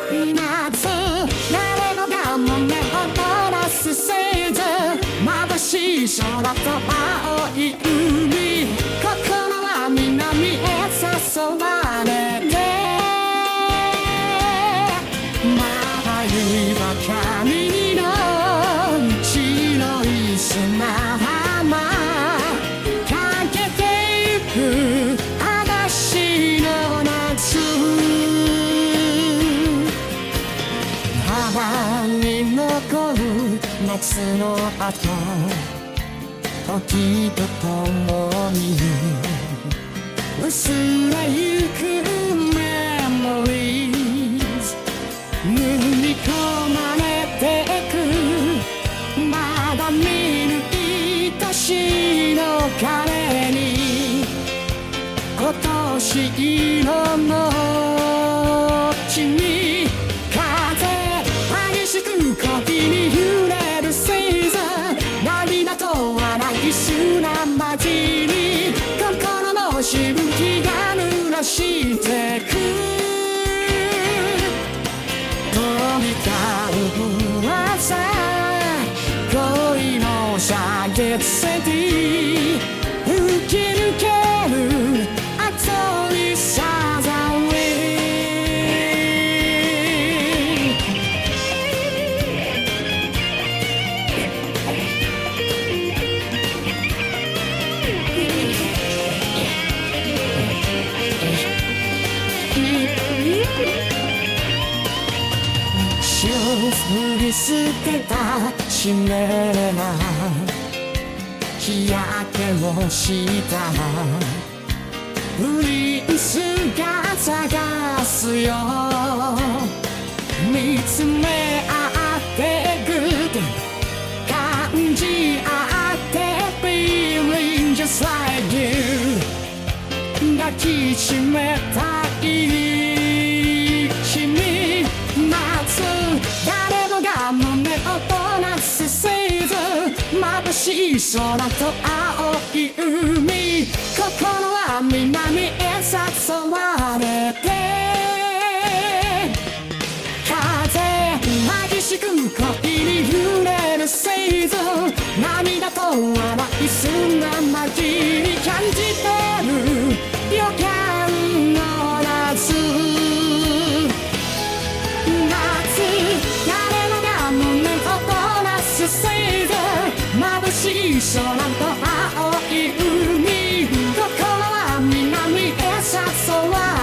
なぜ誰もが胸を鳴らすせいぜ眩しい空と青い海心は南へ誘われてまばゆいばかりの白い砂浜かけてゆく嵐の夏浜に残る夏の後時とともに薄れゆくメモリーズ塗り込まれてくまだ見ぬ愛しの彼に今年色の君風激しく時に揺れる星座涙と笑い砂混じり心のしぶきが濡らしてく飛び交う噂恋の射撃セティ吹き抜ける後にサザンウィ振り捨てた湿れな日焼けもしたプリンスが探すよ見つめ合ってく感じ合って Feeling just like you 抱きしめたい君夏誰もが胸をとなす星座眩しい空と青い海心は南へ誘われて風激しく恋に揺れる星座涙と笑い砂混じり感じてる予感の夏誰もが胸をとなす星座眩しい空と青い海心は南へ誘われ